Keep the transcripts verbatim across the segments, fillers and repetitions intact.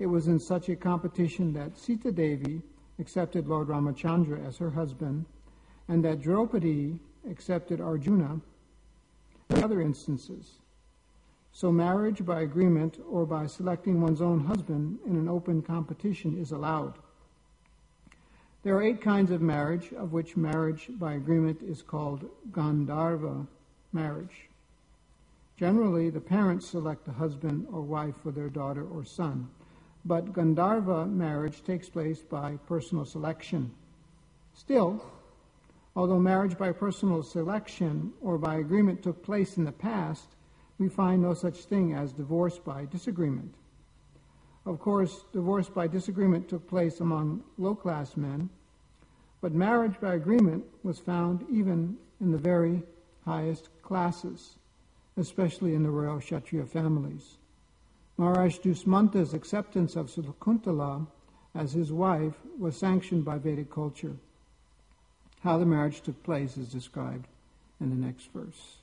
It was in such a competition that Sita Devi accepted Lord Ramachandra as her husband, and that Draupadi accepted Arjuna in other instances. So marriage by agreement or by selecting one's own husband in an open competition is allowed. There are eight kinds of marriage, of which marriage by agreement is called Gandharva marriage. Generally, the parents select a husband or wife for their daughter or son, but Gandharva marriage takes place by personal selection. Still, although marriage by personal selection or by agreement took place in the past, we find no such thing as divorce by disagreement. Of course, divorce by disagreement took place among low-class men, but marriage by agreement was found even in the very highest classes, especially in the royal Kshatriya families. Maharaj Dusmanta's acceptance of Sakuntala as his wife was sanctioned by Vedic culture. How the marriage took place is described in the next verse.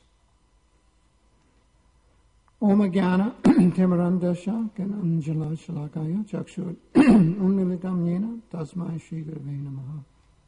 Om Jnana Timarandasha Kananjala Shalakaya Chakshur Unmilitam Yena Tasmai Shri Gurave Namaha.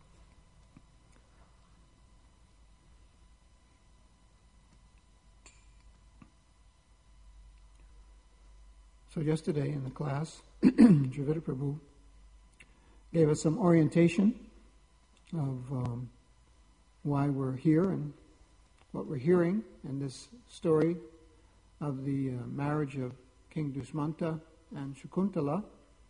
So yesterday in the class, Dravida Prabhu gave us some orientation of um, why we're here and what we're hearing in this story of the uh, marriage of King Dusmanta and Shakuntala.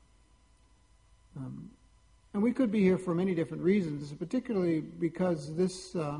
Um, and we could be here for many different reasons, particularly because this uh,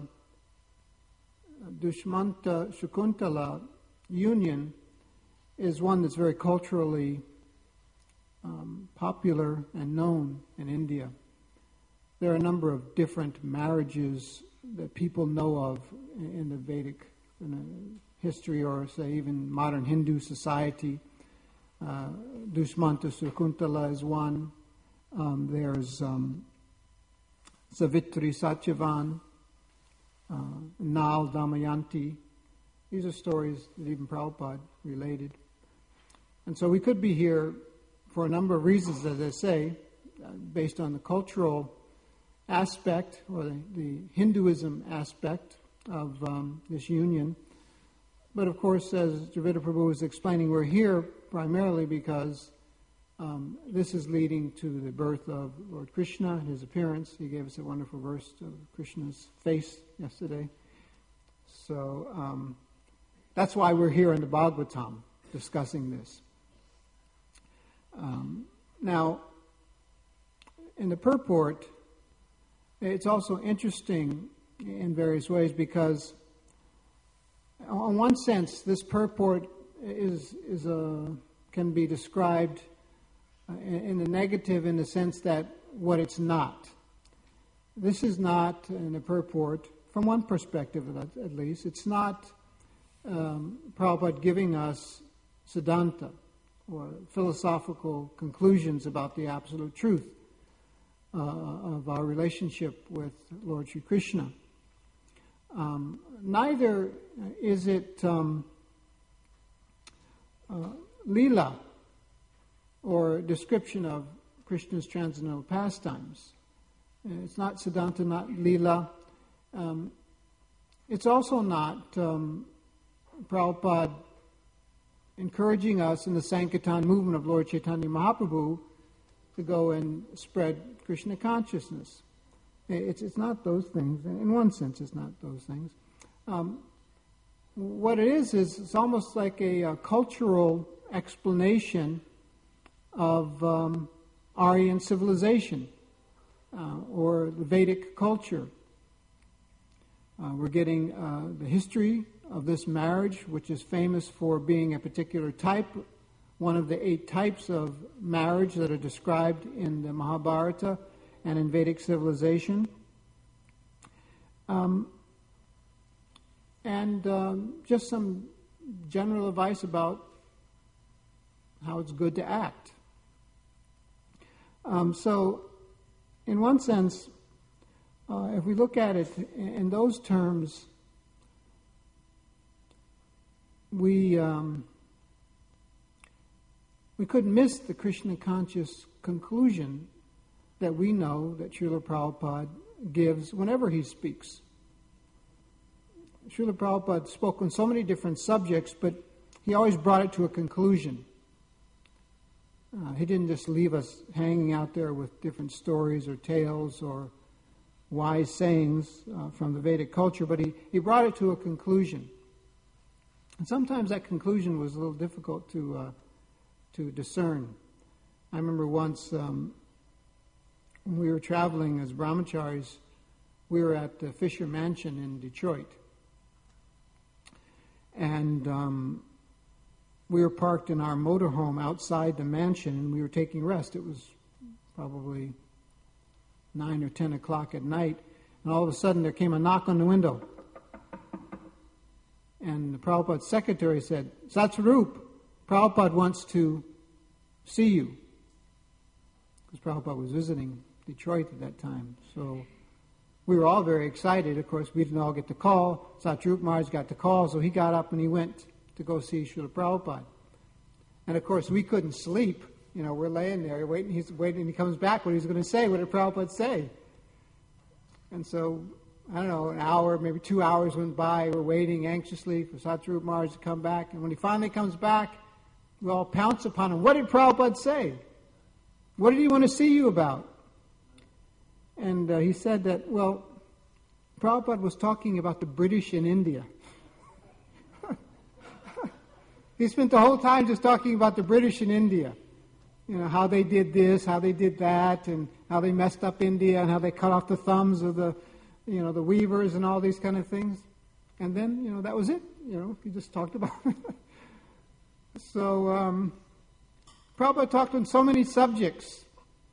Dusmanta-Shakuntala union is one that's very culturally um, popular and known in India. There are a number of different marriages that people know of in the Vedic in the history, or say even modern Hindu society. Uh, Dusmanta Shakuntala is one. Um, there's um, Savitri Satyavan, uh, Nal Damayanti. These are stories that even Prabhupada related. And so we could be here for a number of reasons, as I say, uh, based on the cultural aspect or the, the Hinduism aspect of um, this union. But of course, as Dravida Prabhu was explaining, we're here primarily because um, this is leading to the birth of Lord Krishna, his appearance. He gave us a wonderful verse of Krishna's face yesterday. So um, that's why we're here in the Bhagavatam discussing this. Um, now, in the purport, it's also interesting in various ways because, in one sense, this purport is is a can be described in, in the negative in the sense that what it's not. This is not in the purport, from one perspective at, at least, it's not um, Prabhupada giving us Siddhanta or philosophical conclusions about the absolute truth uh, of our relationship with Lord Sri Krishna. Um, neither is it um, uh, Leela or description of Krishna's transcendental pastimes. It's not Siddhanta, not Leela. Um, it's also not um, Prabhupada encouraging us in the Sankirtan movement of Lord Chaitanya Mahaprabhu to go and spread Krishna consciousness. It's, it's not those things. In one sense, it's not those things. Um, what it is, is it's almost like a, a cultural explanation of um, Aryan civilization uh, or the Vedic culture. Uh, we're getting uh, the history of this marriage, which is famous for being a particular type, one of the eight types of marriage that are described in the Mahabharata and in Vedic civilization. Um, and um, just some general advice about how it's good to act. Um, so, in one sense, uh, if we look at it in those terms, we um, we couldn't miss the Krishna conscious conclusion that we know that Srila Prabhupada gives whenever he speaks. Srila Prabhupada spoke on so many different subjects, but he always brought it to a conclusion. Uh, he didn't just leave us hanging out there with different stories or tales or wise sayings uh, from the Vedic culture, but he, he brought it to a conclusion. And sometimes that conclusion was a little difficult to uh, to discern. I remember once um, when we were traveling as brahmacharis, we were at the Fisher Mansion in Detroit. And um, we were parked in our motorhome outside the mansion, and we were taking rest. It was probably nine or ten o'clock at night, and all of a sudden there came a knock on the window. And the Prabhupada's secretary said, "Satsarup, Prabhupada wants to see you." Because Prabhupada was visiting Detroit at that time. So we were all very excited. Of course, we didn't all get the call. Satsarup Maharaj got the call, so he got up and he went to go see Srila Prabhupada. And of course, we couldn't sleep. You know, we're laying there waiting. He's waiting. He comes back. What he's going to say? What did Prabhupada say? And so, I don't know, an hour, maybe two hours went by. We're waiting anxiously for Satsarup Maharaj to come back. And when he finally comes back, we all pounce upon him. What did Prabhupada say? What did he want to see you about? And uh, he said that, well, Prabhupada was talking about the British in India. He spent the whole time just talking about the British in India. You know, how they did this, how they did that, and how they messed up India, and how they cut off the thumbs of the, you know, the weavers and all these kind of things. And then, you know, that was it. You know, he just talked about it. So, um, Prabhupada talked on so many subjects.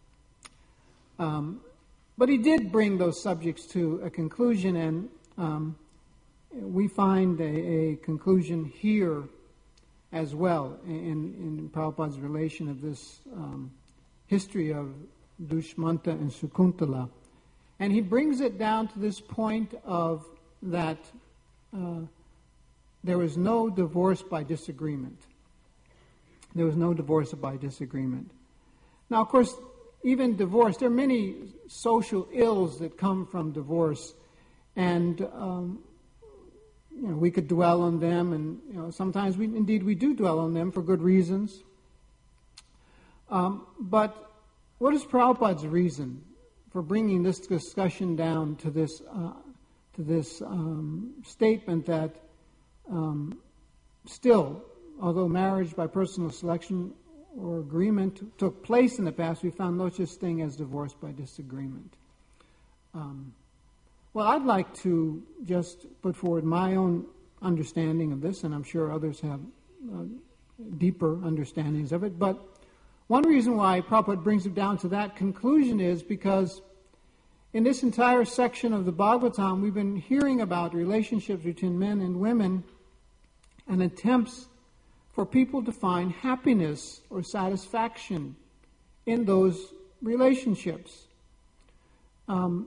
Um, but he did bring those subjects to a conclusion, and um, we find a, a conclusion here as well in, in Prabhupada's relation of this um, history of Dushmanta and Sakuntala. And he brings it down to this point of that uh, there was no divorce by disagreement. There was no divorce by disagreement. Now, of course, even divorce, there are many social ills that come from divorce, and um, you know, we could dwell on them, and you know, sometimes we indeed we do dwell on them for good reasons. Um, but what is Prabhupada's reason for bringing this discussion down to this uh, to this um, statement that um, still, although marriage by personal selection or agreement took place in the past, we found no such thing as divorce by disagreement. Um, well, I'd like to just put forward my own understanding of this, and I'm sure others have uh, deeper understandings of it. But one reason why Prabhupada brings it down to that conclusion is because in this entire section of the Bhagavatam, we've been hearing about relationships between men and women and attempts for people to find happiness or satisfaction in those relationships. Um,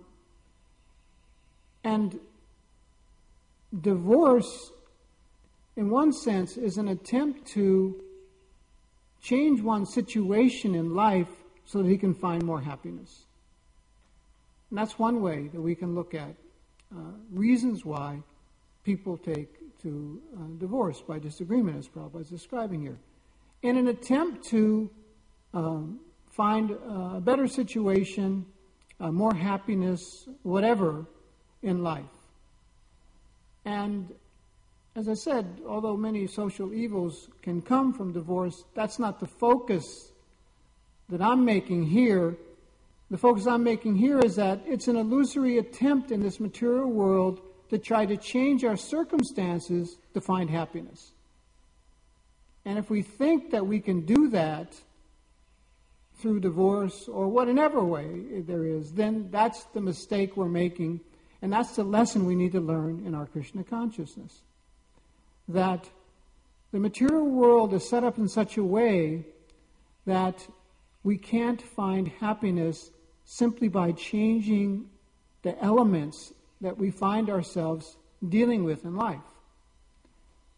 and divorce, in one sense, is an attempt to change one's situation in life so that he can find more happiness. And that's one way that we can look at uh, reasons why people take to uh, divorce by disagreement, as Prabhupada is describing here, in an attempt to um, find a better situation, uh, more happiness, whatever, in life. And as I said, although many social evils can come from divorce, that's not the focus that I'm making here. The focus I'm making here is that it's an illusory attempt in this material world to try to change our circumstances to find happiness. And if we think that we can do that through divorce or whatever way there is, then that's the mistake we're making, and that's the lesson we need to learn in our Krishna consciousness. That the material world is set up in such a way that we can't find happiness simply by changing the elements that we find ourselves dealing with in life.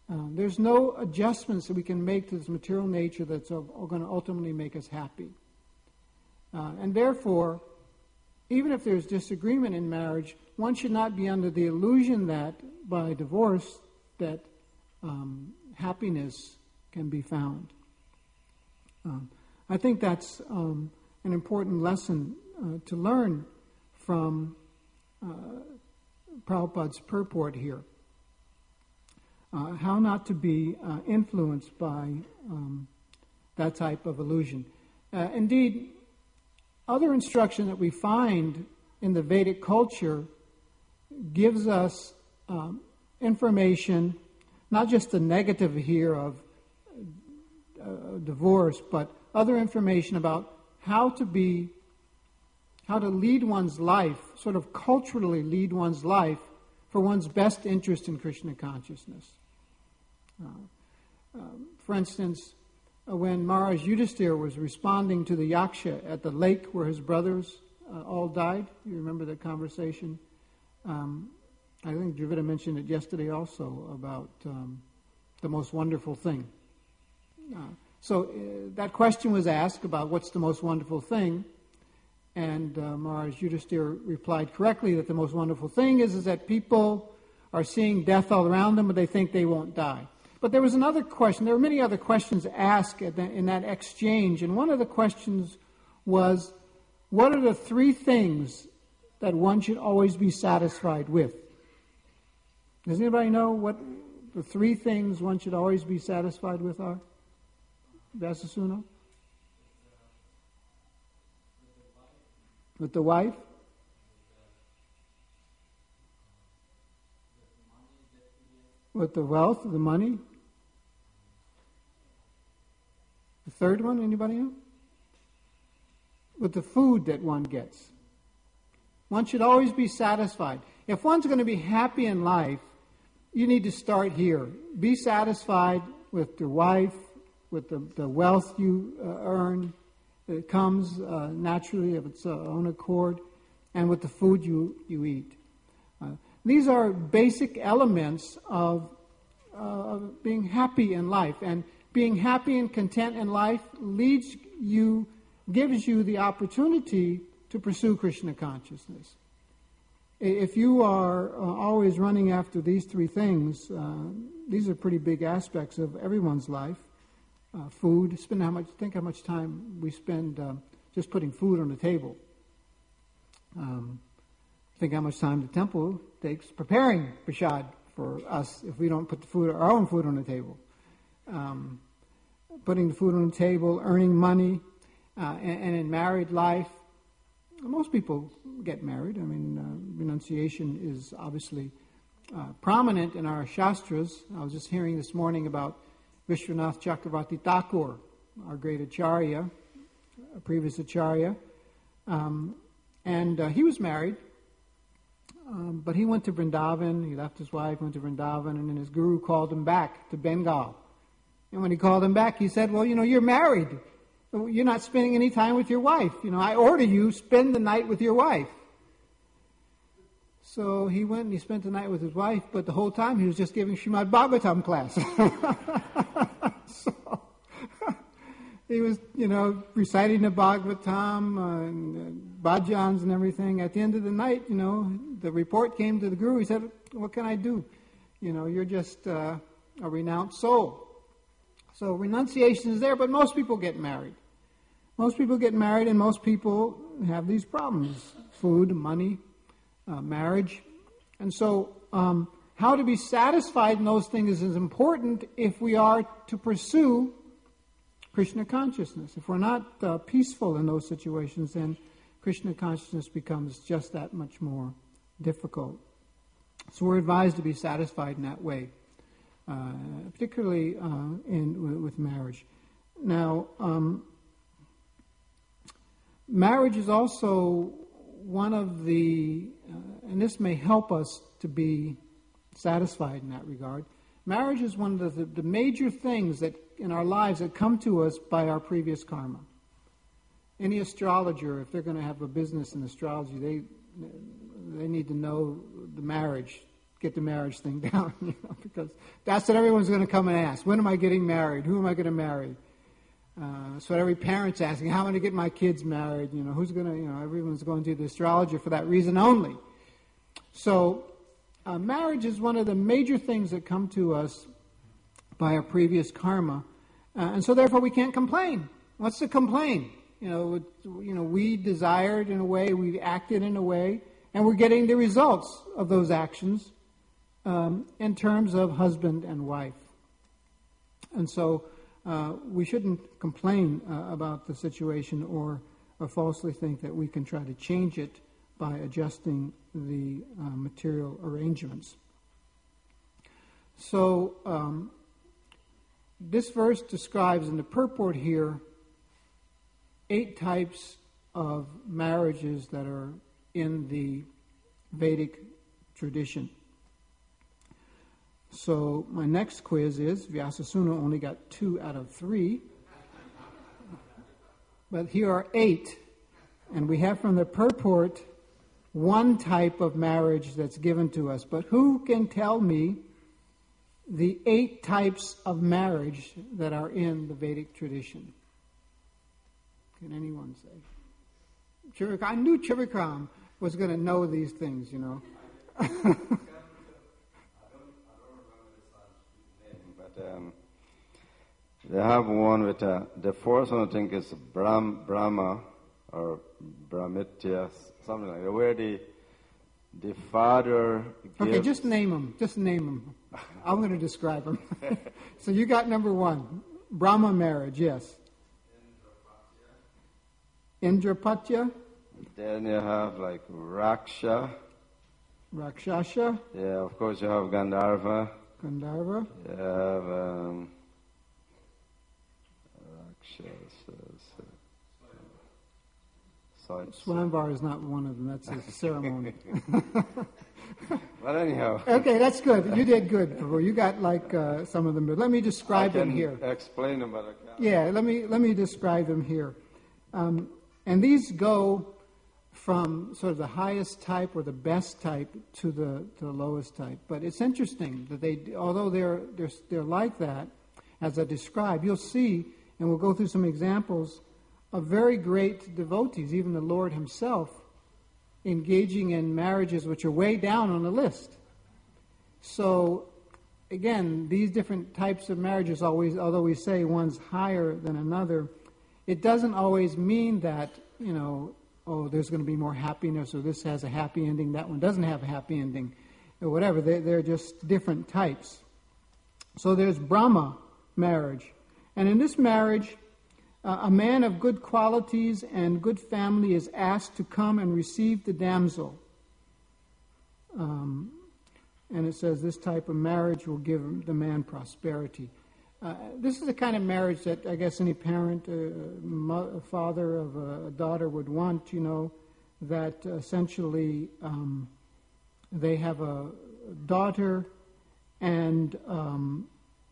Um, there's no adjustments that we can make to this material nature that's going to ultimately make us happy. Uh, and therefore, even if there's disagreement in marriage, one should not be under the illusion that by divorce that um, happiness can be found. Um, I think that's um, an important lesson uh, to learn from uh, Prabhupada's purport here. Uh, how not to be uh, influenced by um, that type of illusion. Uh, indeed, other instruction that we find in the Vedic culture gives us um, information, not just the negative here of uh, divorce, but other information about how to be, how to lead one's life, sort of culturally lead one's life for one's best interest in Krishna consciousness. Uh, um, for instance, uh, when Maharaj Yudhisthira was responding to the Yaksha at the lake where his brothers uh, all died, you remember that conversation? Um, I think Dravida mentioned it yesterday also about um, the most wonderful thing. Uh, so uh, that question was asked about what's the most wonderful thing, and uh, Maharaj Yudhisthira replied correctly that the most wonderful thing is, is that people are seeing death all around them, but they think they won't die. But there was another question. There were many other questions asked at the, in that exchange, and one of the questions was, what are the three things that one should always be satisfied with? Does anybody know what the three things one should always be satisfied with are? Vyasasuno? With the wife? With the wealth, the money? The third one, anybody know? With the food that one gets. One should always be satisfied. If one's going to be happy in life, you need to start here. Be satisfied with your wife, with the, the wealth you uh, earn. It comes uh, naturally of its uh, own accord, and with the food you, you eat. Uh, these are basic elements of, uh, of being happy in life, and being happy and content in life leads you, gives you the opportunity to pursue Krishna consciousness. If you are uh, always running after these three things, uh, these are pretty big aspects of everyone's life. Uh, food, spend how much, think how much time we spend uh, just putting food on the table. Um, think how much time the temple takes preparing prasad for us if we don't put the food, our own food on the table. Um, putting the food on the table, earning money, uh, and, and in married life, most people get married. I mean, uh, renunciation is obviously uh, prominent in our Shastras. I was just hearing this morning about Vishwanath Chakravarti Thakur, our great Acharya, a previous Acharya, um, and uh, he was married, um, but he went to Vrindavan, he left his wife, went to Vrindavan, and then his guru called him back to Bengal. And when he called him back, he said, well, you know, you're married. You're not spending any time with your wife. You know, I order you, spend the night with your wife. So he went and he spent the night with his wife, but the whole time he was just giving Srimad Bhagavatam class. So he was, you know, reciting the Bhagavatam uh, and uh, bhajans and everything. At the end of the night, you know, the report came to the guru. He said, what can I do? You know, you're just uh, a renounced soul. So renunciation is there, but most people get married. Most people get married, and most people have these problems: food, money, uh, marriage. And so um, how to be satisfied in those things is important if we are to pursue Krishna consciousness. If we're not uh, peaceful in those situations, then Krishna consciousness becomes just that much more difficult. So we're advised to be satisfied in that way, uh, particularly uh, in with marriage. Now, um, marriage is also one of the, uh, and this may help us to be satisfied in that regard. Marriage is one of the, the major things that in our lives that come to us by our previous karma. Any astrologer, if they're going to have a business in astrology, they they need to know the marriage, get the marriage thing down, you know, because that's what everyone's going to come and ask. When am I getting married? Who am I going to marry? Uh, so every parent's asking, how am I going to get my kids married? You know, who's going to, you know, everyone's going to the astrologer for that reason only. So uh, marriage is one of the major things that come to us by our previous karma. Uh, and so therefore we can't complain. What's to complain? You know, you know, we desired in a way, we acted in a way, and we're getting the results of those actions um, in terms of husband and wife. And so uh, we shouldn't complain uh, about the situation or, or falsely think that we can try to change it by adjusting the uh, material arrangements. So um, this verse describes in the purport here eight types of marriages that are in the Vedic tradition. So my next quiz is, Vyasasuna only got two out of three, but here are eight, and we have from the purport one type of marriage that's given to us. But who can tell me the eight types of marriage that are in the Vedic tradition? Can anyone say? Chivik, I knew Chivikram was going to know these things, you know. I don't, I don't remember the name, but um, they have one with a, the first one I think is Brahm, Brahma or Brahmitya, something like that, where the the father gives... Okay, just name them. Just name them. I'm going to describe them. So you got number one, Brahma marriage, yes. Indrapatya. Then you have like Raksha. Rakshasha. Yeah, of course you have Gandharva. Gandharva. You have um, Rakshasa. So Swamvar is not one of them. That's a ceremony. But anyhow. Okay, that's good. You did good, Prabhu. You got like uh, some of them. But let me describe them here. Explain them, but I can't. Yeah, let me let me describe them here. Um, and these go from sort of the highest type or the best type to the to the lowest type. But it's interesting that they, although they're they're they're like that, as I described, you'll see, and we'll go through some examples of very great devotees, even the Lord Himself, engaging in marriages which are way down on the list. So, again, these different types of marriages always, although we say one's higher than another, it doesn't always mean that, you know, oh, there's going to be more happiness, or this has a happy ending, that one doesn't have a happy ending, or whatever. They, they're just different types. So there's Brahma marriage. And in this marriage, uh, a man of good qualities and good family is asked to come and receive the damsel. Um, and it says this type of marriage will give the man prosperity. Uh, this is the kind of marriage that I guess any parent, uh, mo- father of a daughter would want, you know, that essentially um, they have a daughter and um,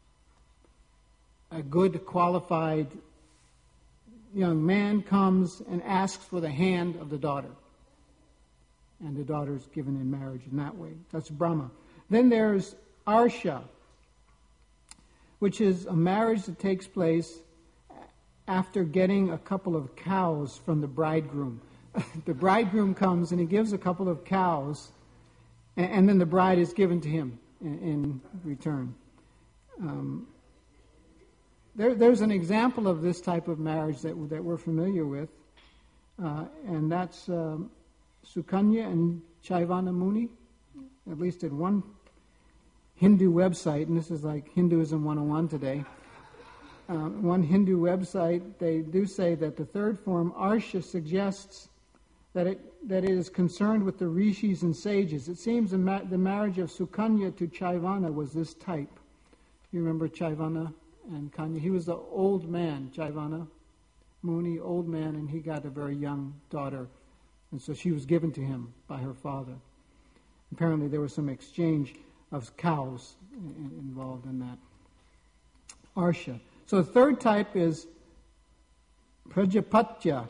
a good qualified young man comes and asks for the hand of the daughter. And the daughter is given in marriage in that way. That's Brahma. Then there's Arsha, which is a marriage that takes place after getting a couple of cows from the bridegroom. The bridegroom comes and he gives a couple of cows, and, and then the bride is given to him in, in return. Um, there, there's an example of this type of marriage that, that we're familiar with, uh, and that's um, Sukanya and Chaivana Muni, at least at one Hindu website, and this is like Hinduism one oh one today. Uh, one Hindu website, they do say that the third form, Arsha, suggests that it that it is concerned with the rishis and sages. It seems the, ma- the marriage of Sukanya to Chaivana was this type. You remember Chaivana and Kanya? He was the old man, Chaivana Muni, old man, and he got a very young daughter. And so she was given to him by her father. Apparently there was some exchange of cows in, involved in that. Arsha. So the third type is Prajapatya.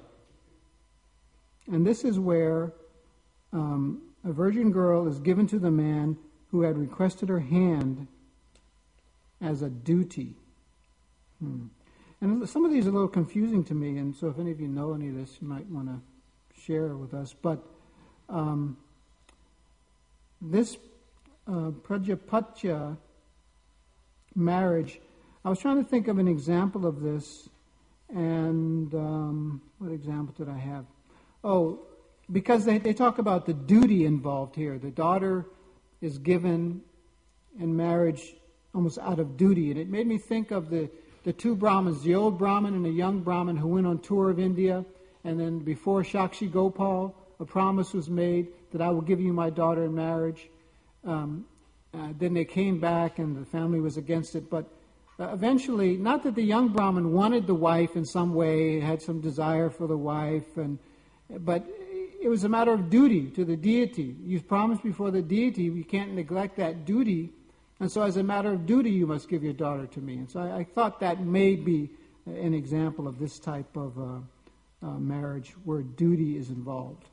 And this is where um, a virgin girl is given to the man who had requested her hand as a duty. Hmm. And some of these are a little confusing to me, and so if any of you know any of this, you might want to share with us. But um, this uh, Prajapatya marriage, I was trying to think of an example of this, and um, what example did I have? Oh, because they, they talk about the duty involved here. The daughter is given in marriage almost out of duty, and it made me think of the The two Brahmins, the old Brahmin and the young Brahmin who went on tour of India, and then before Shakshi Gopal, a promise was made that I will give you my daughter in marriage. Um, uh, then they came back and the family was against it, but uh, eventually, not that the young Brahmin wanted the wife in some way, had some desire for the wife, and but it was a matter of duty to the deity. You've promised before the deity, you can't neglect that duty. And so as a matter of duty, you must give your daughter to me. And so I, I thought that may be an example of this type of uh, uh, marriage where duty is involved.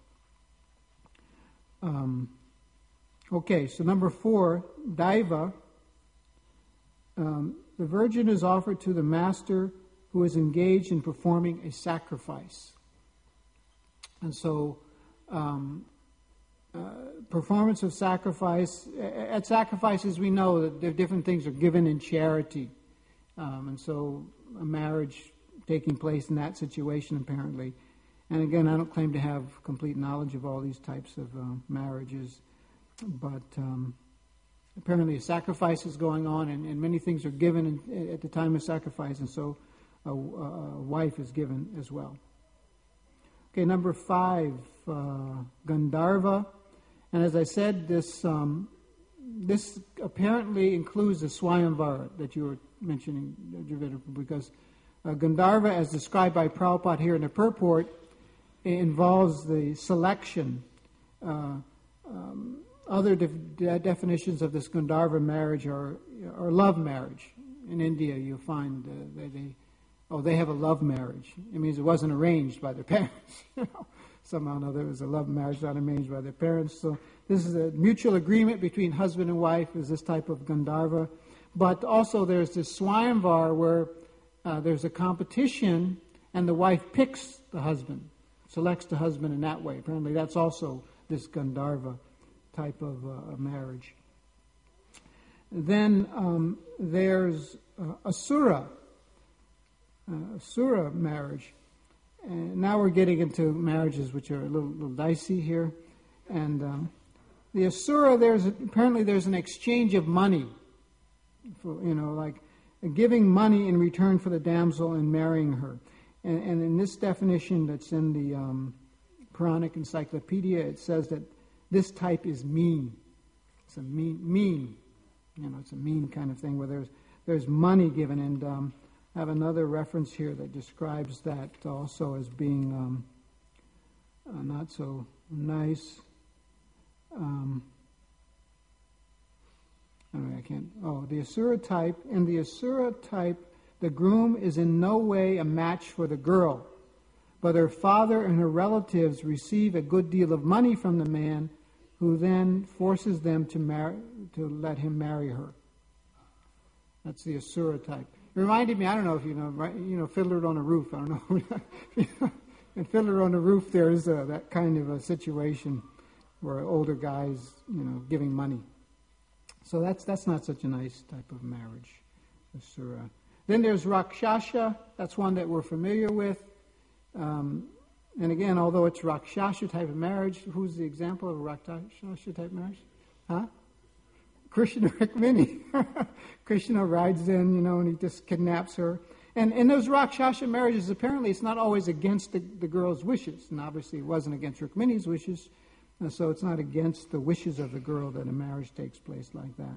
Um, okay, so number four, Daiva. Um, the virgin is offered to the master who is engaged in performing a sacrifice. And so... Um, Uh, performance of sacrifice. At sacrifices, we know that there different things are given in charity. Um, and so a marriage taking place in that situation, apparently. And again, I don't claim to have complete knowledge of all these types of uh, marriages. But um, apparently a sacrifice is going on, and, and many things are given in, at the time of sacrifice. And so a, a wife is given as well. Okay, number five, uh, Gandharva. And as I said, this um, this apparently includes the Swayamvara that you were mentioning, because uh, Gandharva, as described by Prabhupada here in the purport, involves the selection. Uh, um, other def- de- definitions of this Gandharva marriage are, are love marriage. In India, you'll find uh, they, they, oh, they have a love marriage. It means it wasn't arranged by their parents, you know. Somehow or another, it was a love marriage not arranged by their parents. So this is a mutual agreement between husband and wife, is this type of Gandharva. But also there's this Swayamvar where uh, there's a competition and the wife picks the husband, selects the husband in that way. Apparently that's also this Gandharva type of uh, marriage. Then um, there's uh, Asura, uh, Asura marriage. And now we're getting into marriages which are a little, little dicey here. And um, the Asura, there's apparently there's an exchange of money. For, you know, like giving money in return for the damsel and marrying her. And, and in this definition that's in the um, Puranic Encyclopedia, it says that this type is mean. It's a mean, mean. You know, it's a mean kind of thing where there's there's money given. And um, I have another reference here that describes that also as being um, uh, not so nice. Um, anyway, I can't. Oh, the Asura type. In the Asura type, the groom is in no way a match for the girl, but her father and her relatives receive a good deal of money from the man, who then forces them to marry, to let him marry her. That's the Asura type. It reminded me, I don't know if you know, right, you know, Fiddler on a Roof. I don't know. In Fiddler on the Roof, there is a, that kind of a situation where older guys, you know, giving money. So that's that's not such a nice type of marriage, Asura. Then there's Rakshasa. That's one that we're familiar with. Um, and again, although it's Rakshasa type of marriage, who's the example of a Rakshasa type marriage? Huh? Krishna Rukmini. Krishna rides in, you know, and he just kidnaps her. And in those Rakshasa marriages, apparently it's not always against the, the girl's wishes. And obviously it wasn't against Rukmini's wishes. And so it's not against the wishes of the girl that a marriage takes place like that.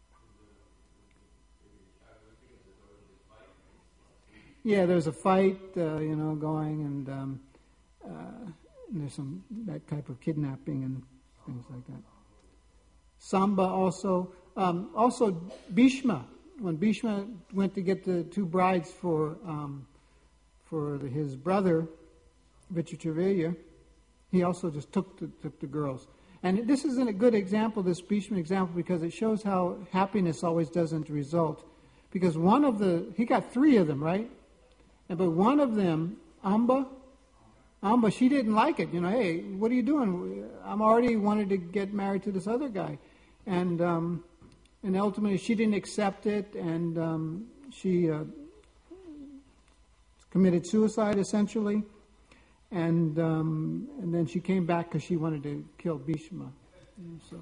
Yeah, there's a fight, uh, you know, going, and, um, uh, and there's some that type of kidnapping and things like that. Samba also, um, also Bhishma. When Bhishma went to get the two brides for um, for the, his brother Vichitravirya, he also just took the, took the girls. And this isn't a good example, this Bhishma example, because it shows how happiness always doesn't result. Because one of the, he got three of them, right? And, but one of them, Amba, Amba, she didn't like it. You know, hey, what are you doing? I'm already wanted to get married to this other guy. And um, and ultimately she didn't accept it, and um, she uh, committed suicide, essentially. And um, and then she came back because she wanted to kill Bhishma. And so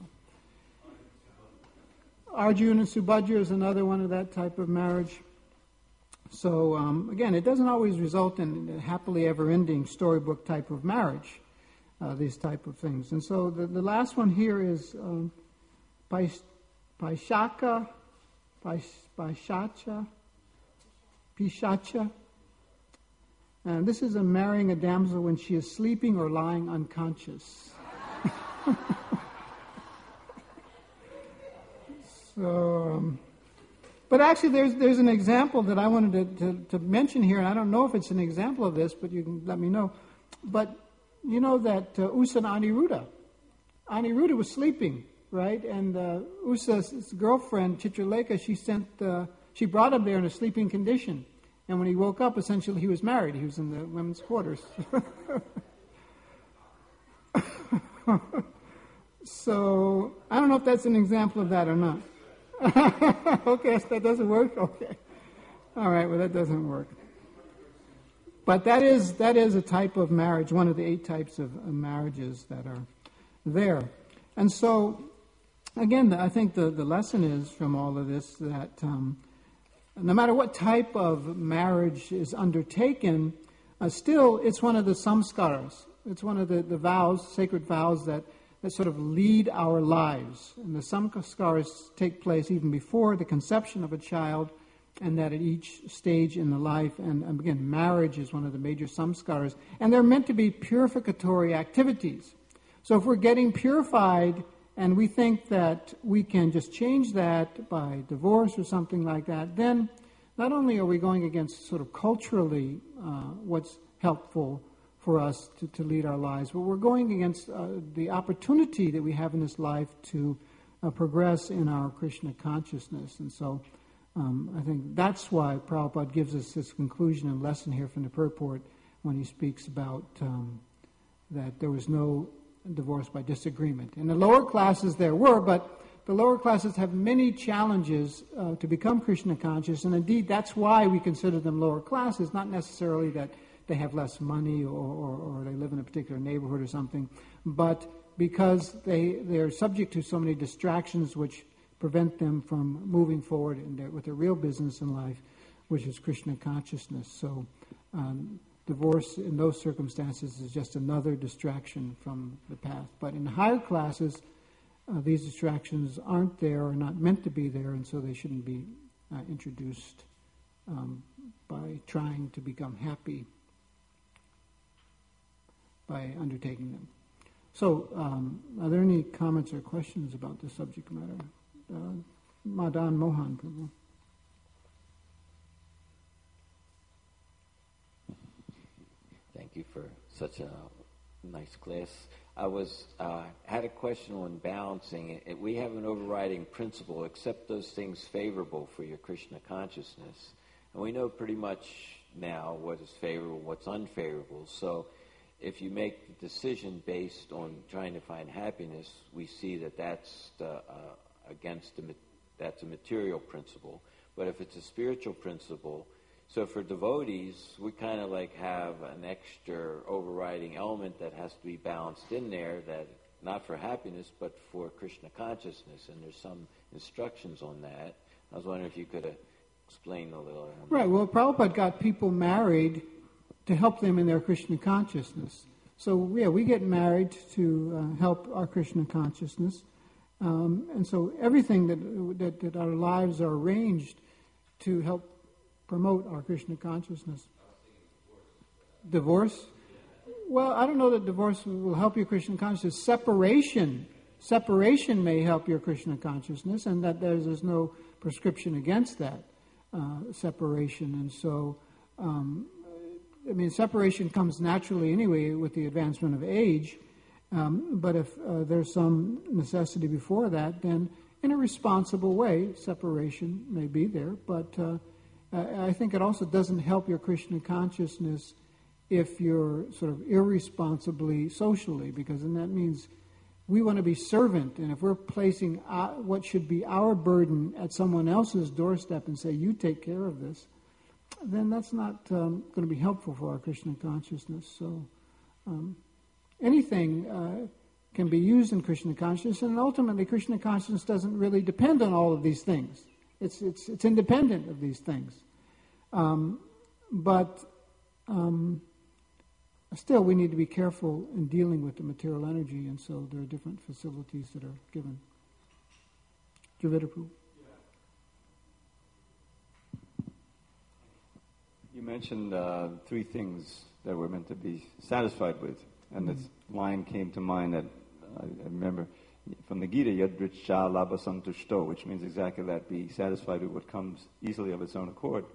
Arjuna and Subhadra is another one of that type of marriage. So um, again, it doesn't always result in a happily ever-ending storybook type of marriage, uh, these type of things. And so the, the last one here is um, Paishaka, Paishacha, Pishacha. And this is a marrying a damsel when she is sleeping or lying unconscious. so, um, but actually, there's there's an example that I wanted to, to, to mention here, and I don't know if it's an example of this, but you can let me know. But you know that uh, Usa and Aniruddha, Aniruddha was sleeping, right? And uh, Usa's girlfriend Chitralekha, she sent, uh, she brought him there in a sleeping condition. And when he woke up, essentially, he was married. He was in the women's quarters. So, I don't know if that's an example of that or not. Okay, so that doesn't work? Okay. All right, well, that doesn't work. But that is that is a type of marriage, one of the eight types of uh, marriages that are there. And so, again, I think the, the lesson is from all of this that... Um, No matter what type of marriage is undertaken, uh, still it's one of the samskaras. It's one of the, the vows, sacred vows that, that sort of lead our lives. And the samskaras take place even before the conception of a child, and that at each stage in the life. And, and again, marriage is one of the major samskaras. And they're meant to be purificatory activities. So if we're getting purified and we think that we can just change that by divorce or something like that, then not only are we going against sort of culturally uh, what's helpful for us to, to lead our lives, but we're going against uh, the opportunity that we have in this life to uh, progress in our Krishna consciousness. And so um, I think that's why Prabhupada gives us this conclusion and lesson here from the purport when he speaks about um, that there was no divorce by disagreement. In the lower classes there were, but the lower classes have many challenges uh, to become Krishna conscious, and indeed that's why we consider them lower classes, not necessarily that they have less money or, or, or they live in a particular neighborhood or something, but because they, they're subject to so many distractions which prevent them from moving forward in their, with their real business in life, which is Krishna consciousness. So um, divorce in those circumstances is just another distraction from the path. But in higher classes, uh, these distractions aren't there or not meant to be there, and so they shouldn't be uh, introduced um, by trying to become happy by undertaking them. So, um, are there any comments or questions about the subject matter? Uh, Madan Mohan, Prabhu. Thank you for such a nice class. I was uh, had a question on balancing it. We have an overriding principle: accept those things favorable for your Krishna consciousness, and we know pretty much now what is favorable, what's unfavorable. So, if you make the decision based on trying to find happiness, we see that that's the, uh, against the that's a material principle. But if it's a spiritual principle, so for devotees, we kind of like have an extra overriding element that has to be balanced in there, that not for happiness, but for Krishna consciousness. And there's some instructions on that. I was wondering if you could uh, explain a little. Right. Well, Prabhupada got people married to help them in their Krishna consciousness. So, yeah, we get married to uh, help our Krishna consciousness. Um, and so everything that, that that our lives are arranged to help promote our Krishna consciousness. Divorce? Well, I don't know that divorce will help your Krishna consciousness. Separation. Separation may help your Krishna consciousness, and that there's, there's no prescription against that, uh, separation. And so, um, I mean, separation comes naturally anyway with the advancement of age. Um, but if uh, there's some necessity before that, then in a responsible way, separation may be there. But uh, I think it also doesn't help your Krishna consciousness if you're sort of irresponsibly socially, because then that means we want to be servant, and if we're placing our, what should be our burden at someone else's doorstep and say, you take care of this, then that's not um, going to be helpful for our Krishna consciousness. So um, anything uh, can be used in Krishna consciousness, and ultimately Krishna consciousness doesn't really depend on all of these things. It's it's it's independent of these things. Um, but um, still, we need to be careful in dealing with the material energy, and so there are different facilities that are given. Javitapu. You mentioned uh, three things that we're meant to be satisfied with, and mm-hmm. this line came to mind that uh, I remember from the Gita, Yadricha Labha Santushto, which means exactly that, be satisfied with what comes easily of its own accord.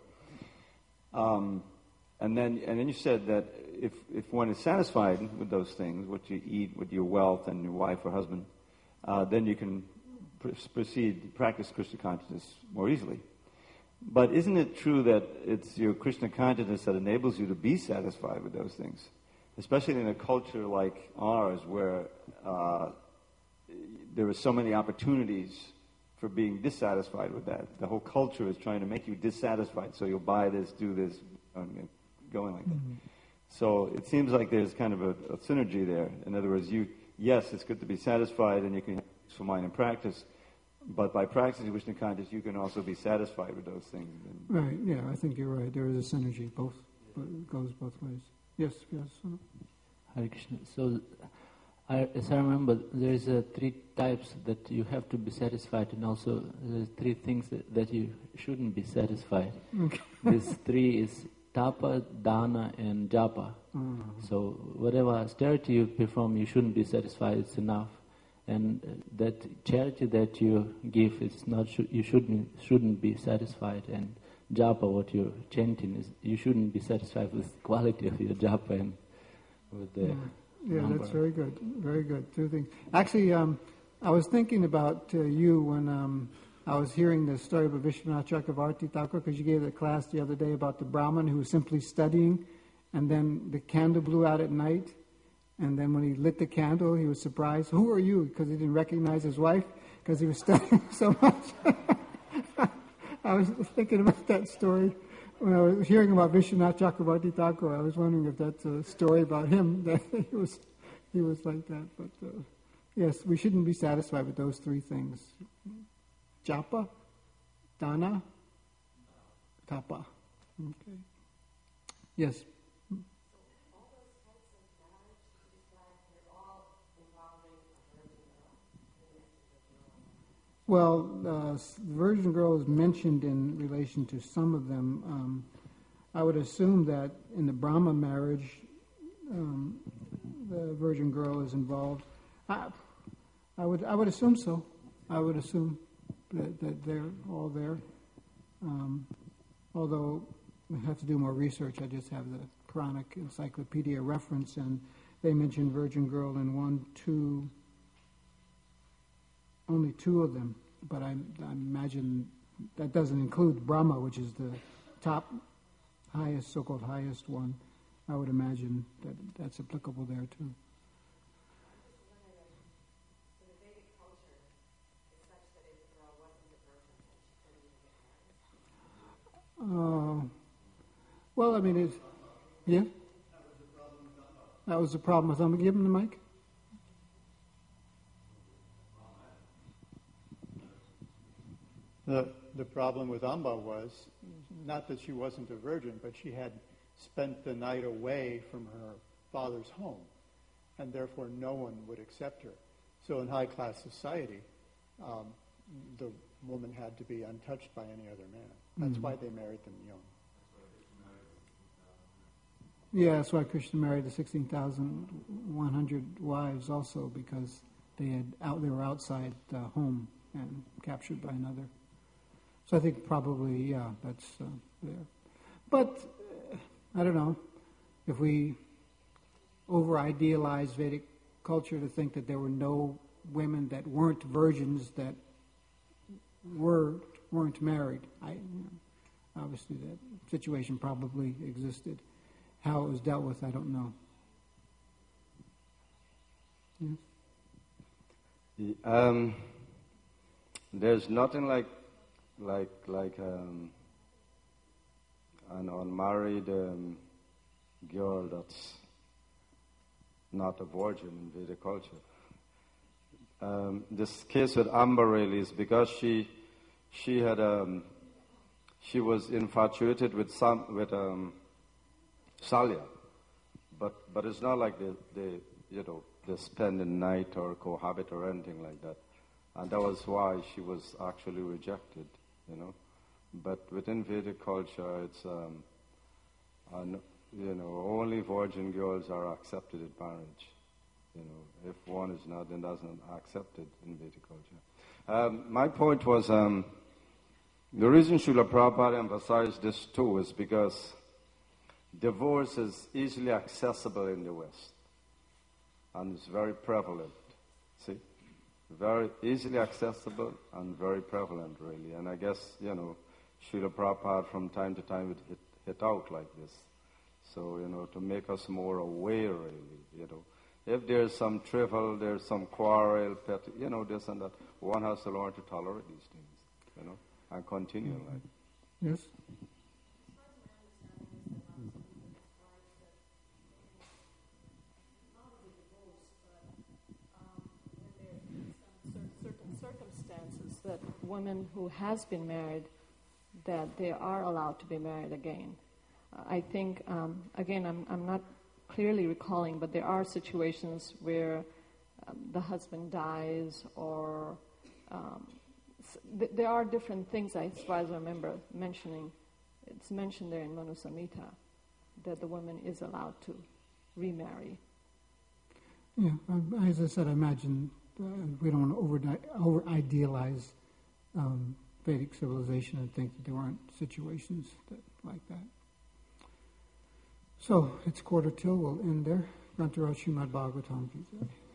Um, and then and then you said that if, if one is satisfied with those things, what you eat, with your wealth and your wife or husband, uh, then you can pr- proceed, practice Krishna consciousness more easily. But isn't it true that it's your Krishna consciousness that enables you to be satisfied with those things? Especially in a culture like ours where uh, there are so many opportunities for being dissatisfied with that. The whole culture is trying to make you dissatisfied, so you'll buy this, do this, and going like Mm-hmm. that. So it seems like there's kind of a, a synergy there. In other words, you yes, it's good to be satisfied, and you can have peaceful mind in practice, but by practicing Krishna consciousness, you can also be satisfied with those things. Right, yeah, I think you're right. There is a synergy, both, but it goes both ways. Yes, yes. Hare Krishna. So, I, as I remember, there is uh, three types that you have to be satisfied, and also there's three things that, that you shouldn't be satisfied. Okay. These three is tapa, dana, and japa. Uh-huh. So whatever austerity you perform, you shouldn't be satisfied. It's enough, and uh, that charity that you give, it's not. Sh- you shouldn't shouldn't be satisfied. And japa, what you're chanting, is you shouldn't be satisfied with the quality of your japa and with the. Yeah. Yeah, number. that's very good. Very good. Two things. Actually, um, I was thinking about uh, you when um, I was hearing the story of Vishwanath Chakravarti Thakur, because you gave a class the other day about the Brahmin who was simply studying, and then the candle blew out at night, and then when he lit the candle, he was surprised. Who are you? Because he didn't recognize his wife, because he was studying so much. I was thinking about that story. When I was hearing about Vishwanath Chakravarti Thakur, I was wondering if that's a story about him, that he was he was like that. But uh, yes, we shouldn't be satisfied with those three things. Japa, dana, tapa. Okay. Yes. Well, uh, the virgin girl is mentioned in relation to some of them. Um, I would assume that in the Brahma marriage, um, the virgin girl is involved. I, I would, I would assume so. I would assume that, that they're all there. Um, although I have to do more research. I just have the Quranic Encyclopedia reference, and they mention virgin girl in one, two. Only two of them, but I, I imagine that doesn't include Brahma, which is the top, highest, so-called highest one. I would imagine that that's applicable there too. Uh, well, I mean, it's, yeah? That was the problem with Amba. Give him the mic. The, the problem with Amba was not that she wasn't a virgin, but she had spent the night away from her father's home, and therefore no one would accept her. So in high-class society, um, the woman had to be untouched by any other man. That's mm-hmm. why they married them young. Yeah, that's why Krishna married the sixteen thousand one hundred wives also, because they had out they were outside the home and captured by another. So I think probably, yeah, that's uh, there. But, uh, I don't know, if we over-idealize Vedic culture to think that there were no women that weren't virgins that were weren't married. I, you know, obviously, that situation probably existed. How it was dealt with, I don't know. Yes? Um, there's nothing like like like um, an unmarried um, girl that's not a virgin in Vedic culture. Um, this case with Amber really is because she she had um, she was infatuated with some with um, Salya, but but it's not like they they you know they spend the night or cohabit or anything like that, and that was why she was actually rejected, you know. But within Vedic culture, it's um, an, you know only virgin girls are accepted in marriage. You know, if one is not, then that's not accepted in Vedic culture. Um, my point was, um, the reason Srila Prabhupada emphasized this too is because divorce is easily accessible in the West. And it's very prevalent. See? Very easily accessible and very prevalent, really. And I guess, you know, Srila Prabhupada from time to time would hit, hit out like this. So, you know, to make us more aware, really, you know. If there's some trivial, there's some quarrel, petty, you know, this and that, one has to learn to tolerate these things, you know, and continue mm-hmm. like. Yes? Certain circumstances that women who has been married, that they are allowed to be married again. Uh, I think, um, again, I'm, I'm not clearly recalling, but there are situations where um, the husband dies or um, th- there are different things, as far as I remember mentioning. It's mentioned there in Manu Samhita that the woman is allowed to remarry. Yeah, as I said, I imagine uh, we don't want to over, over idealize um, Vedic civilization and think that there aren't situations that, like that. So, it's quarter till, we'll end there. Grantaraj Srimad Bhagavatam Ki Jai.